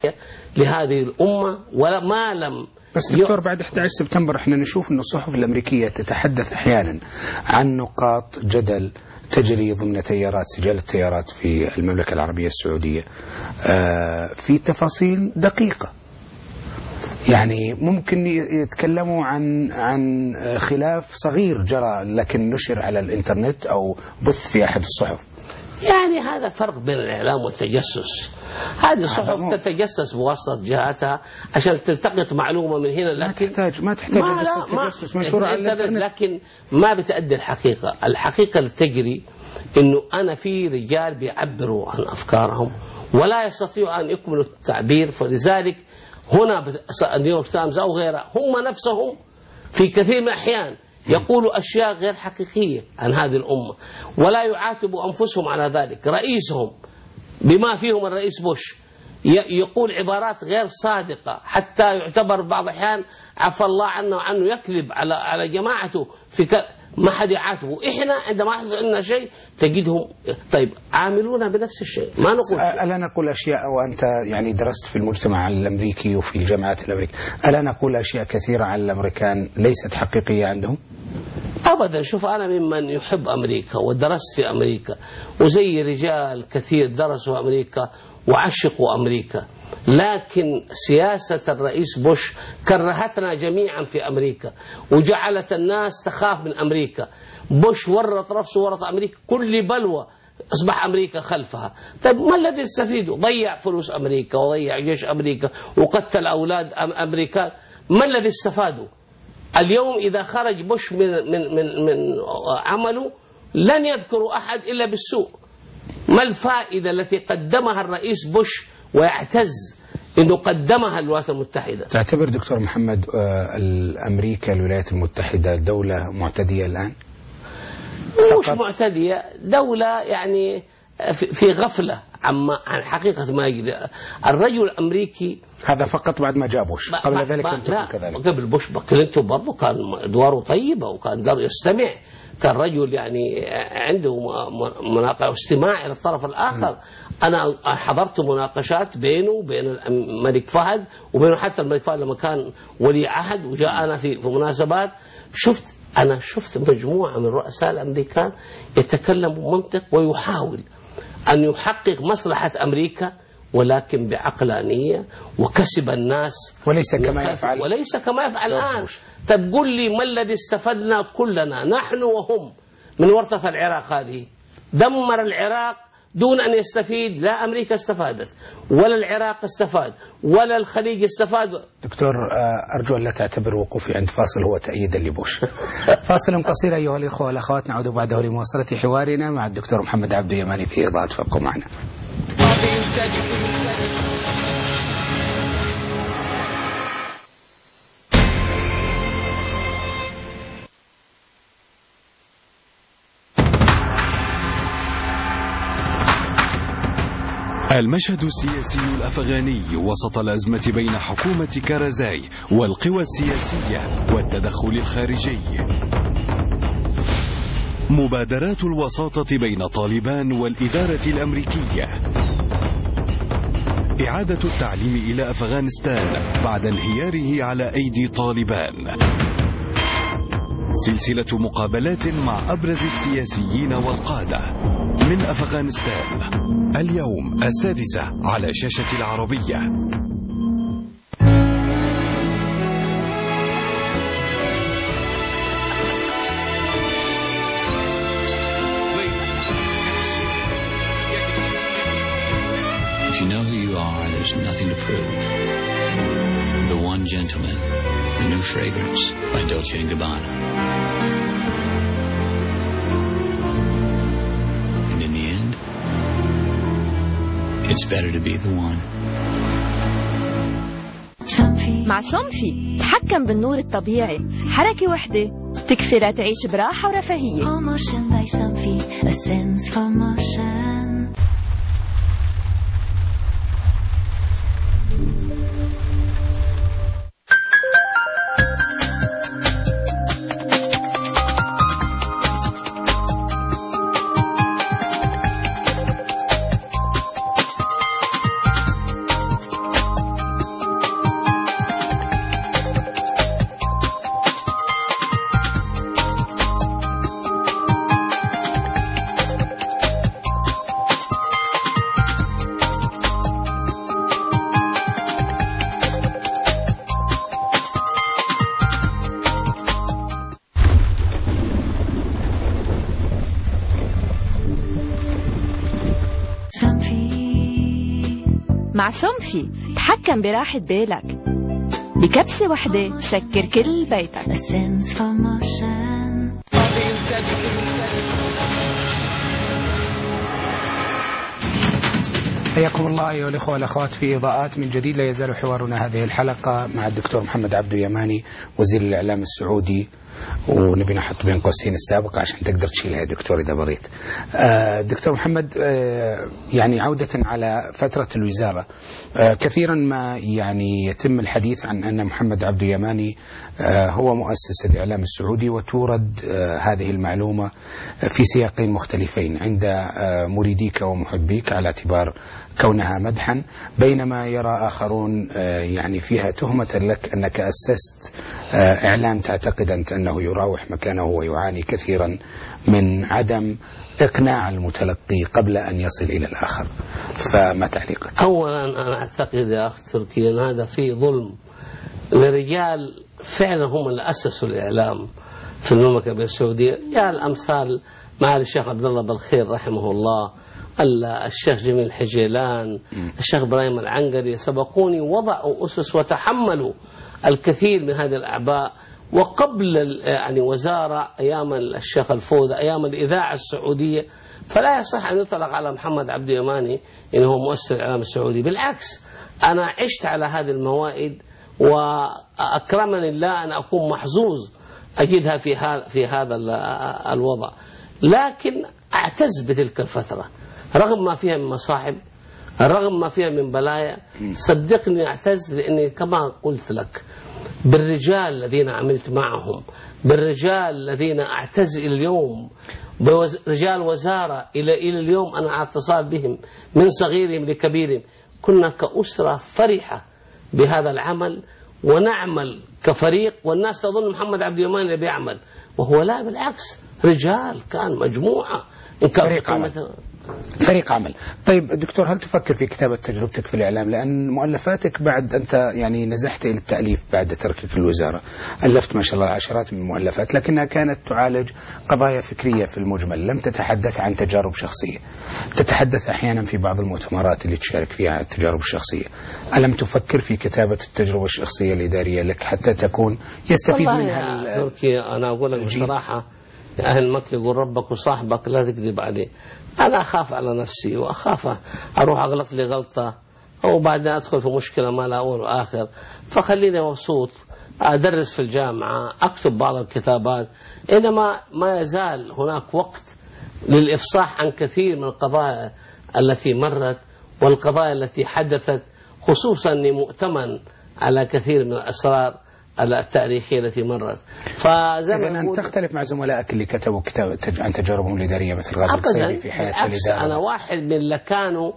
حاجة لهذه الأمة ولا ما لم. بس دكتور بعد 11 سبتمبر احنا نشوف أن الصحف الأمريكية تتحدث أحيانا عن نقاط جدل تجري ضمن تيارات سجال التيارات في المملكة العربية السعودية في تفاصيل دقيقة. يعني ممكن يتكلموا عن خلاف صغير جرى لكن نشر على الإنترنت أو بث في أحد الصحف. يعني هذا فرق بين الإعلام والتجسس. هذه الصحف تتجسس بواسطة جهاتها عشان تلتقط معلومة من هنا، لكن ما تحتاج التجسس منشورة على الإنترنت، لكن ما بتأدي الحقيقة. الحقيقة اللي تجري إنه أنا في رجال بيعبروا عن أفكارهم ولا يستطيعوا أن يكملوا التعبير، فلذلك هنا نيويورك تايمز أو غيرها هم نفسهم في كثير من الأحيان يقولوا أشياء غير حقيقية عن هذه الأمة ولا يعاتبوا أنفسهم على ذلك. رئيسهم بما فيهم الرئيس بوش يقول عبارات غير صادقة حتى يعتبر بعض الأحيان عفى الله عنه يكذب على جماعته في ما حد يعاتبه. إحنا عندما يحدث عندنا شيء تجدهم طيب عاملونا بنفس الشيء. ما نقول ألا نقول أشياء، وأنت يعني درست في المجتمع الأمريكي وفي الجامعات الأمريكية، ألا نقول أشياء كثيرة عن الأمريكان ليست حقيقية عندهم؟ أبدا. شوف أنا ممن يحب أمريكا ودرست في أمريكا وزي رجال كثير درسوا أمريكا وعشقوا أمريكا، لكن سياسة الرئيس بوش كرهتنا جميعا في أمريكا وجعلت الناس تخاف من أمريكا. بوش ورط نفسه ورط أمريكا، كل بلوى أصبح أمريكا خلفها. طيب ما الذي استفيدوا؟ ضيع فلوس أمريكا وضيع جيش أمريكا وقتل أولاد أمريكا. ما الذي استفادوا؟ اليوم إذا خرج بوش من عمله لن يذكروا أحد إلا بالسوء. ما الفائدة التي قدمها الرئيس بوش ويعتز أنه قدمها الولايات المتحدة؟ تعتبر دكتور محمد أمريكا الولايات المتحدة دولة معتدية الآن؟ مش معتدية، دولة يعني في غفلة عن حقيقة ما يجري. الرجل الأمريكي هذا فقط بعد ما جاء بوش، قبل ذلك لم تكن كذلك. قبل بوش كلينتون برضه كان أدواره طيبة وكان يستمع، كان رجل يعني عنده مناقشة واستماع إلى الطرف الآخر. أنا حضرت مناقشات بينه وبين الملك فهد وبينه حتى الملك فهد لما كان ولي عهد وجاءنا في مناسبات. أنا شفت مجموعة من رؤساء الأمريكان يتكلموا منطق ويحاول أن يحقق مصلحة أمريكا ولكن بعقلانية وكسب الناس وليس كما يفعل الآن. تقول لي ما الذي استفدنا كلنا نحن وهم من ورطة العراق؟ هذه دمر العراق دون أن يستفيد. لا أمريكا استفادت ولا العراق استفاد ولا الخليج استفاد. دكتور أرجو أن لا تعتبر وقوفي عند فاصل هو تأييدا لبوش. فاصل قصير أيها الإخوة والأخوات، نعود بعده لمواصلة حوارنا مع الدكتور محمد عبد اليماني في إضاءة. فابقوا معنا. المشهد السياسي الأفغاني وسط الأزمة بين حكومة كارزاي والقوى السياسية والتدخل الخارجي. مبادرات الوساطة بين طالبان والإدارة الأمريكية. إعادة التعليم إلى أفغانستان بعد انهياره على أيدي طالبان. سلسلة مقابلات مع أبرز السياسيين والقادة من أفغانستان اليوم 6 على شاشة العربية. If you know who you are, there's nothing to prove. The One Gentleman, the new fragrance by Dolce & Gabbana. And in the end, it's better to be the one. مع سونفي تحكم بالنور الطبيعي، حركة واحدة تكفي لتعيش براحة ورفاهية. مع سومفي تحكم براحة بالك. بكبسة واحدة سكر كل بيتك. حياكم الله أيها الأخوة والأخوات في إضاءات من جديد. لا يزال حوارنا هذه الحلقة مع الدكتور محمد عبدو يماني وزير الإعلام السعودي، ونبي نحط بين قوسين السابق عشان تقدر تشيلها يا دكتور إذا بغيت. دكتور محمد، يعني عودة على فترة الوزارة، كثيرا ما يعني يتم الحديث عن أن محمد عبدو يماني هو مؤسس الإعلام السعودي، وتورد هذه المعلومة في سياقين مختلفين عند مريديك ومحبيك على اعتبار كونها مدحا، بينما يرى آخرون يعني فيها تهمة لك أنك أسست إعلام تعتقد أنت أنه يراوح مكانه ويعاني كثيرا من عدم إقناع المتلقي قبل أن يصل إلى الآخر، فما تعليقك؟ أولا أنا أعتقد يا أخ تركي أن هذا فيه ظلم لرجال فعلا هم اللي أسسوا الإعلام في المملكة السعودية، رجال أمثال معالي الشيخ عبد الله بالخير رحمه الله، الشيخ جميل الحجيلان، الشيخ إبراهيم العنقري، سبقوني وضعوا أسس وتحملوا الكثير من هذه الأعباء. وقبل يعني وزارة أيام الشيخ الفوذ، أيام الإذاعة السعودية، فلا يصح أن يطلق على محمد عبدو يماني إنه مؤسس الإعلام السعودي. بالعكس، أنا عشت على هذه الموائد وأكرمني الله أن أكون محظوظ أجدها في هذا الوضع، لكن أعتز بتلك الفترة رغم ما فيها من مصاعب، رغم ما فيها من بلايا. صدقني أعتز، لأني كما قلت لك بالرجال الذين عملت معهم، بالرجال الذين أعتز اليوم، برجال وزارة إلى اليوم أنا على اتصال بهم من صغيرهم لكبيرهم. كنا كأسرة فرحة بهذا العمل ونعمل كفريق، والناس تظن محمد عبدو يماني اللي بيعمل، وهو لا، بالعكس، رجال، كان مجموعة، إن كان فريق عمل. طيب دكتور، هل تفكر في كتابة تجربتك في الإعلام؟ لأن مؤلفاتك بعد أنت يعني نزحت إلى التأليف بعد تركك الوزارة، ألفت ما شاء الله عشرات من المؤلفات، لكنها كانت تعالج قضايا فكرية في المجمل، لم تتحدث عن تجارب شخصية. تتحدث أحيانا في بعض المؤتمرات اللي تشارك فيها عن التجارب الشخصية. ألم تفكر في كتابة التجربة الشخصية الإدارية لك حتى تكون يستفيد منها تركي؟ أنا أقول لك بصراحة، أهل مكة يقول ربك وصاحبك لا تكذب عليه. أنا أخاف على نفسي، وأخاف أروح أغلط لي غلطة أو بعدين أدخل في مشكلة ما لا أول وآخر. فخليني مبسوط، أدرس في الجامعة، أكتب بعض الكتابات، إنما ما يزال هناك وقت للإفصاح عن كثير من القضايا التي مرت والقضايا التي حدثت، خصوصا أني مؤتمن على كثير من الأسرار التاريخية التي مرت. إذن أنت تختلف مع زملائك اللي كتبوا كتاب عن تجاربهم الإدارية مثل غازي القصيبي في حياة الإدارة؟ أنا واحد من اللي كانوا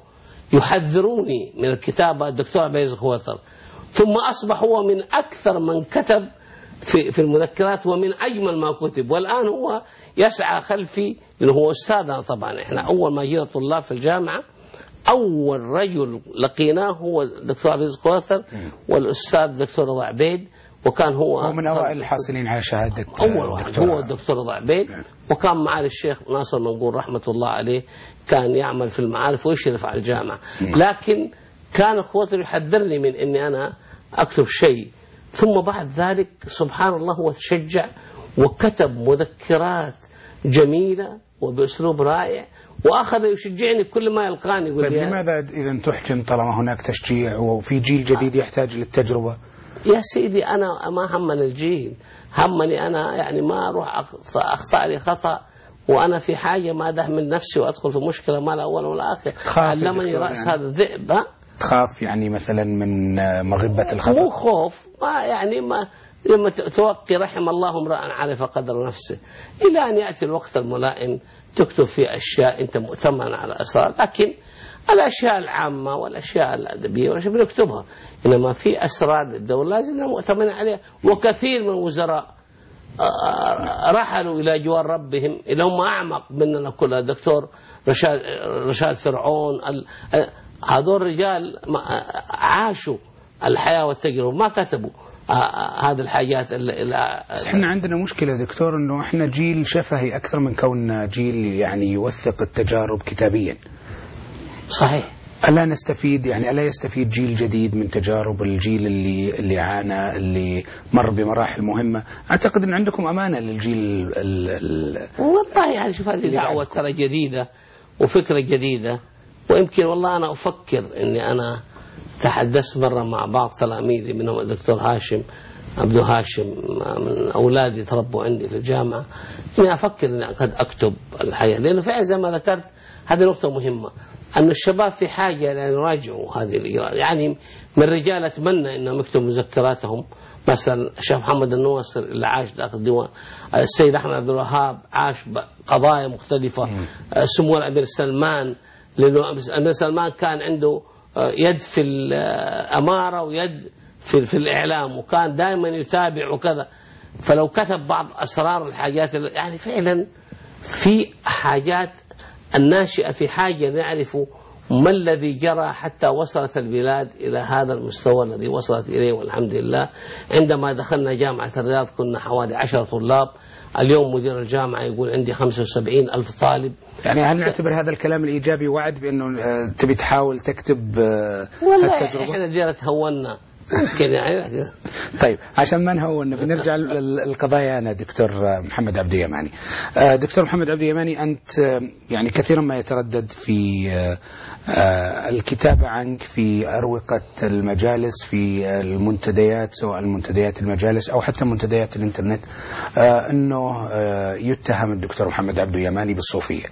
يحذروني من الكتابة الدكتور عبد العزيز خواتر، ثم أصبح هو من أكثر من كتب في المذكرات ومن أجمل ما كتب، والآن هو يسعى خلفي لأنه هو أستاذنا. طبعا إحنا أول ما جينا طلاب في الجامعة أول رجل لقيناه هو الدكتور عبد العزيز خواتر والأستاذ الدكتور رضا عبيد، وكان هو من أوائل الحاصلين على شهادة أول واحد هو الدكتور رضا عبيد. وكان معالي الشيخ ناصر منقور رحمة الله عليه كان يعمل في المعارف ويشرف على الجامعة، لكن كان خواتر يحذرني من أني أنا أكتب شيء. ثم بعد ذلك سبحان الله هو تشجع وكتب مذكرات جميلة وبأسلوب رائع، وأخذ يشجعني كل ما يلقاني يقول لي لماذا إذا تحجم طالما هناك تشجيع وفي جيل جديد يحتاج للتجربة؟ يا سيدي أنا ما همني الجيل، همني أنا يعني ما أروح أخطأ لي خطأ وأنا في حاجة ما أدهمل نفسي وأدخل في مشكلة ما لا أول ولا آخر. علمني رأس هذا الذئب. تخاف يعني مثلا من مغبة الخطأ؟ مو خوف، ما يعني ما لما توقي رحم الله امرأ عرف قدر نفسه، إلى أن يأتي الوقت الملائم تكتب في أشياء أنت مؤتمن على أسرار، لكن الأشياء العامة والأشياء الأدبية والأشياء بنكتبها، إنما في أسرار للدولة لازم مؤتمن عليها. وكثير من الوزراء رحلوا إلى جوار ربهم اللي هم أعمق مننا كلها. الدكتور رشاد فرعون، هذول الرجال عاشوا الحياة والتجربة، ما كتبوا هذه الحاجات. بس احنا عندنا مشكلة دكتور، انه احنا جيل شفهي اكثر من كوننا جيل يعني يوثق التجارب كتابيا. صحيح. ألا نستفيد يعني ألا يستفيد جيل جديد من تجارب الجيل اللي عانى اللي مر بمراحل مهمة؟ أعتقد أن عندكم أمانة للجيل والله يعني شوف هذه دعوة ترى جديدة وفكرة جديدة، ويمكن والله أنا أفكر أني أنا تحدثت مرة مع بعض تلاميذي منهم الدكتور هاشم عبد هاشم من أولادي تربوا عندي في الجامعة، أني أفكر أني قد أكتب الحياة، لأنه فعلا زي ما ذكرت هذه نقطة مهمة، أن الشباب في حاجة لأن يراجعوا هذه الإجراءات. يعني من رجال أتمنى أنهم يكتبوا مذكراتهم، مثلا الشيخ محمد النواصر اللي عاش داخل الديوان، السيد أحمد عبد الوهاب عاش قضايا مختلفة، سمو الأمير سلمان، لأنه الأمير سلمان كان عنده يد في الأمارة ويد في الإعلام، وكان دائما يتابع وكذا، فلو كتب بعض أسرار الحاجات يعني فعلا في حاجات الناشئة في حاجة نعرف ما الذي جرى حتى وصلت البلاد إلى هذا المستوى الذي وصلت إليه، والحمد لله. عندما دخلنا جامعة الرياض كنا حوالي 10 طلاب، اليوم مدير الجامعة يقول عندي 75,000 طالب. يعني هل نعتبر هذا الكلام الإيجابي وعد بأنه تبي تحاول تكتب والله إحنا ديرة هونا يعني. طيب عشان ما نهون بنرجع لقضايانا دكتور محمد عبد اليماني. دكتور محمد عبد اليماني، أنت يعني كثيرا ما يتردد في الكتابة عنك في أروقة المجالس، في المنتديات، سواء المنتديات المجالس أو حتى منتديات الإنترنت، أنه يتهم الدكتور محمد عبد اليماني بالصوفية.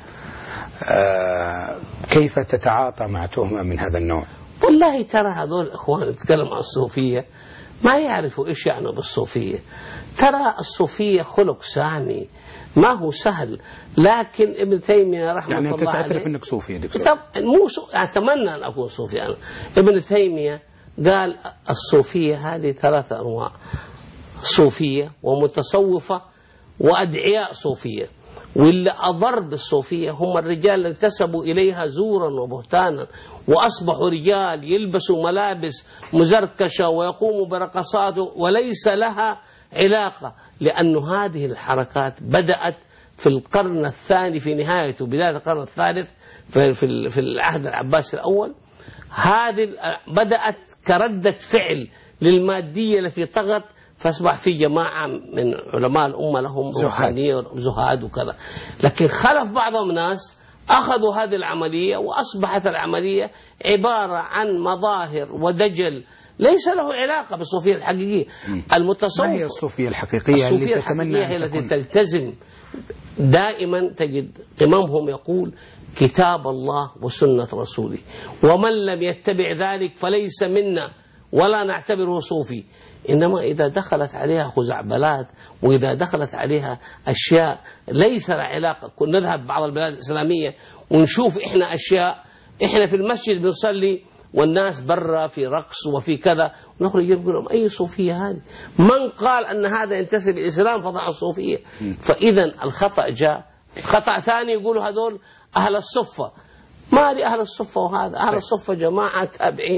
كيف تتعاطى مع تهمة من هذا النوع؟ والله ترى هذول الإخوان يتكلم عن الصوفية ما يعرفوا إيش يعني بالصوفية. ترى الصوفية خلق سامي ما هو سهل، لكن ابن تيمية رحمه الله عليه، يعني أنت تعترف أنك صوفي يا دكتور؟ أتمنى أن أكون صوفي أنا. ابن تيمية قال الصوفية هذه 3 أنواع: صوفية ومتصوفة وأدعياء صوفية، واللي أضر بالصوفية هم الرجال اللي انتسبوا إليها زورا وبهتانا وأصبحوا رجال يلبسوا ملابس مزركشة ويقوموا برقصات وليس لها علاقة، لأن هذه الحركات بدأت في القرن الثاني، في نهايته بداية القرن الثالث في العهد العباسي الأول. هذه بدأت كردة فعل للمادية التي طغت، فأصبح في جماعة من علماء الأمة لهم روحانية وزهاد وكذا، لكن خلف بعضهم ناس أخذوا هذه العملية وأصبحت العملية عبارة عن مظاهر ودجل ليس له علاقة بالصوفية الحقيقية. المتصوف ما هي الصوفية الحقيقية؟ الصوفية الحقيقية هي التي تلتزم دائما، تجد إمامهم يقول كتاب الله وسنة رسوله، ومن لم يتبع ذلك فليس منا ولا نعتبره صوفي. إنما إذا دخلت عليها خزعبلات وإذا دخلت عليها أشياء ليس لها علاقة، كنا نذهب بعض البلاد الإسلامية ونشوف إحنا أشياء، إحنا في المسجد بنصلي والناس برا في رقص وفي كذا، ونخرج يقول لهم أي صوفية هذه؟ من قال أن هذا ينتسب الإسلام فضع الصوفية؟ فإذا الخطأ جاء. خطأ ثاني يقولوا هذول أهل الصفة، ما لي أهل الصفة، وهذا أهل الصفة جماعة تابعين